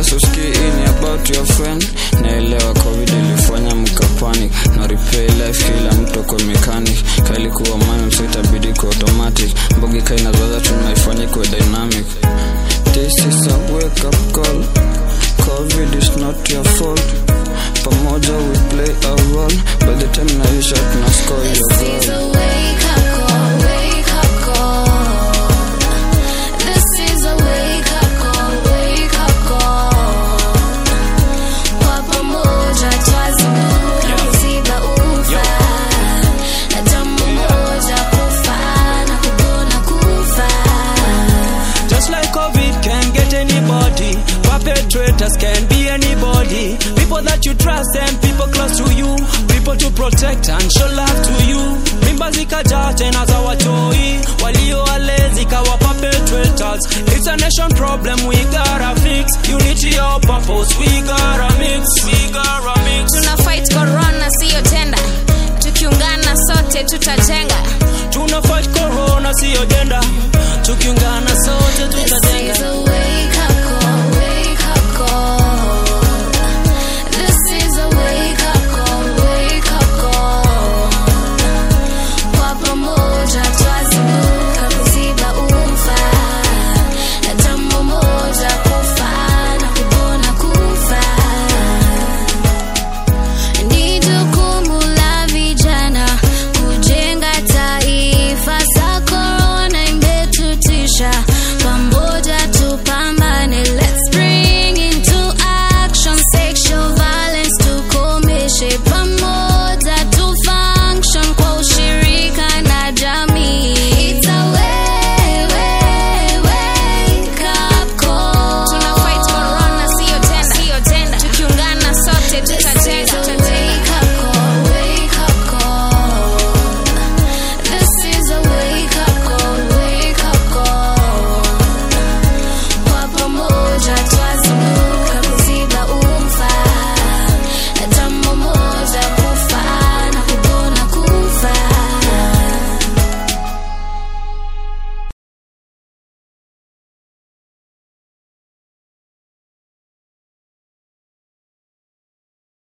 so ski about your friend. Naelewa COVID ilifanya mkapanic. No replay life kila mtu kwa mechanic. Kali kuwa manual so itabidi kwa automatic. Mbogi kaina zaza tunaifanya kwa dynamic. This is a wake up call. COVID is not your fault. Pamoja we play a role. By the time naisha tunascore your goal. This is a wake up call, wake up call. This is a wake up call, wake up call. Kwa pamoja twazimuka mziba ufa. Na jambo moja kufa na kubona kufa. Just like COVID can get anybody, perpetrators can be anybody. People that you trust and people close to you, people to protect and show love to you. Mimba zikaja tena za watoi, walio walezi kawa perpetrators. It's a nation problem we gotta fix. Unity or purpose we gotta